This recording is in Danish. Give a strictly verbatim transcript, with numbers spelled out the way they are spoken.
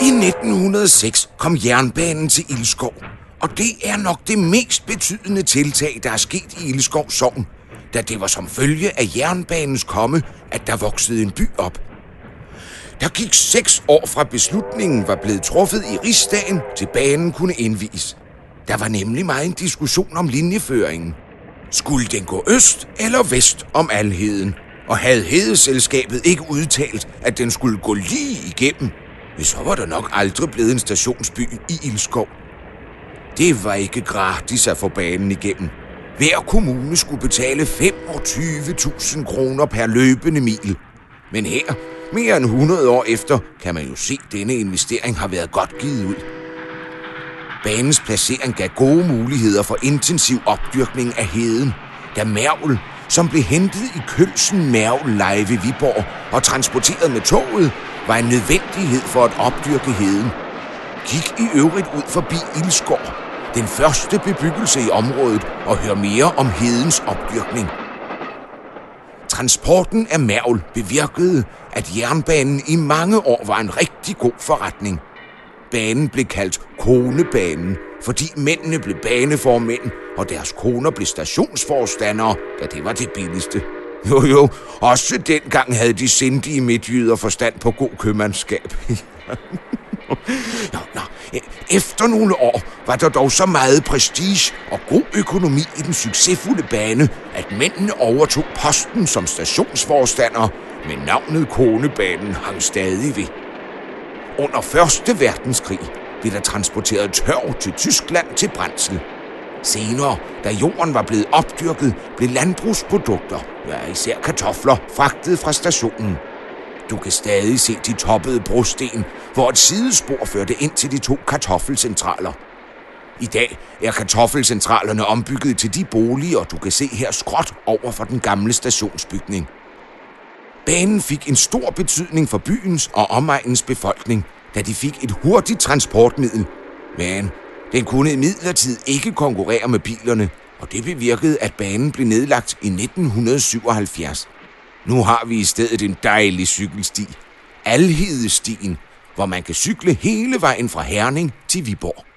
I nitten hundrede og seks kom jernbanen til Ilskov, og det er nok det mest betydende tiltag, der er sket i Ilskov Sogn, da det var som følge af jernbanens komme, at der voksede en by op. Der gik seks år fra beslutningen var blevet truffet i Rigsdagen, til banen kunne indvies. Der var nemlig meget en diskussion om linjeføringen. Skulle den gå øst eller vest om Alheden? Og havde Hedeselskabet ikke udtalt, at den skulle gå lige igennem, så var der nok aldrig blevet en stationsby i Ilskov. Det var ikke gratis at få banen igennem. Hver kommune skulle betale femogtyve tusind kroner per løbende mil. Men her, mere end hundrede år efter, kan man jo se, at denne investering har været godt givet ud. Banens placering gav gode muligheder for intensiv opdyrkning af heden, da mergel, som blev hentet i Kølsen Mergelleje ved Viborg og transporteret med toget, var en nødvendighed for at opdyrke heden. Kig i øvrigt ud forbi Ilskov, den første bebyggelse i området, og hør mere om hedens opdyrkning. Transporten af mergel bevirkede, at jernbanen i mange år var en rigtig god forretning. Banen blev kaldt Konebanen, fordi mændene blev baneformænd, og deres koner blev stationsforstandere, da det var det billigste. Jo jo, også dengang havde de sindige midtjyder forstand på god købmandskab. nå, nå. Efter nogle år var der dog så meget prestige og god økonomi i den succesfulde bane, at mændene overtog posten som stationsforstandere, men navnet Konebanen hang stadig ved. Under første verdenskrig blev der transporteret tørv til Tyskland til brændsel. Senere, da jorden var blevet opdyrket, blev landbrugsprodukter, ja især kartofler, fragtet fra stationen. Du kan stadig se de toppede brosten, hvor et sidespor førte ind til de to kartoffelcentraler. I dag er kartoffelcentralerne ombygget til de boliger, du kan se her skråt over for den gamle stationsbygning. Banen fik en stor betydning for byens og omegnens befolkning, da de fik et hurtigt transportmiddel. Men den kunne imidlertid ikke konkurrere med bilerne, og det bevirkede, at banen blev nedlagt i nitten syvoghalvfjerds. Nu har vi i stedet en dejlig cykelsti, Alhedestien, hvor man kan cykle hele vejen fra Herning til Viborg.